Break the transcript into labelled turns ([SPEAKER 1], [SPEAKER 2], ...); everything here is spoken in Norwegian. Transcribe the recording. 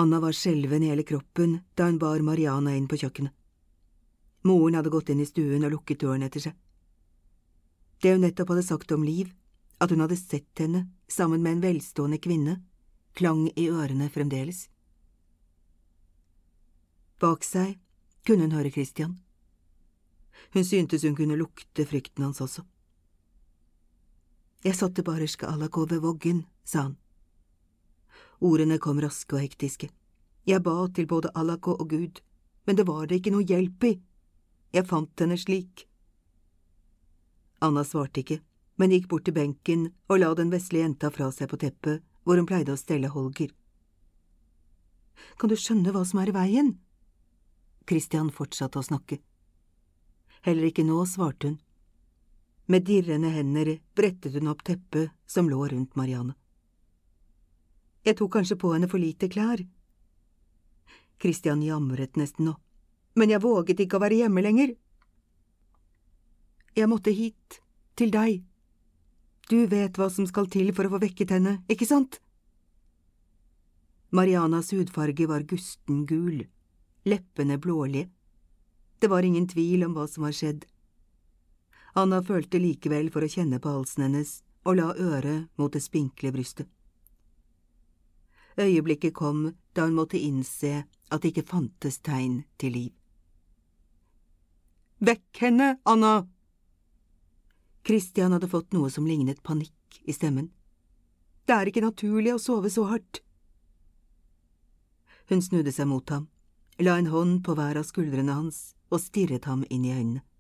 [SPEAKER 1] Anna var skjelven i hele kroppen da hun bar Mariana inn på kjøkkenet. Moren hadde gått inn i stuen og lukket døren etter seg. Det hun nettopp hadde sagt om Liv, at hun hadde sett henne sammen med en velstående kvinne, klang i ørene fremdeles. Bak seg kunne hun høre Christian. Hun syntes hun kunne lukte frykten hans også. Jeg satte barerske Alako ved voggen, sa han. Ordene kom raske og hektiske. Jeg ba til både Alako og Gud, men det var det ikke noe hjelp i. Jeg fant henne slik. Anna svarte ikke, men gikk bort til benken og la den vesle jenta fra seg på teppet, hvor hun pleide å stelle Holger. Kan du skjønne hva som er i veien? Christian fortsatte å snakke. Heller ikke nå svarte hun. Med dirrende hender brettet hun opp teppet som lå rundt Marianne. Jeg tok kanskje på henne for lite klær. Christian jamret nesten nå, men jeg våget ikke å være hjemme lenger. Jeg måtte hit, til deg. Du vet hva som skal til for å få vekket henne, ikke sant? Marianas hudfarge var gusten gul, leppene blålige. Det var ingen tvil om hva som var skjedd. Anna følte likevel for å kjenne på halsen hennes og la øret mot det spinkle brystet. Øyeblikket kom da hun måtte innse at det ikke fantes tegn til liv. Vekk henne, Anna! Christian hadde fått noe som lignet panikk i stemmen. Det er ikke naturlig å sove så hardt. Hun snudde seg mot ham, la en hånd på hver av skuldrene hans og stirret ham inn i øynene.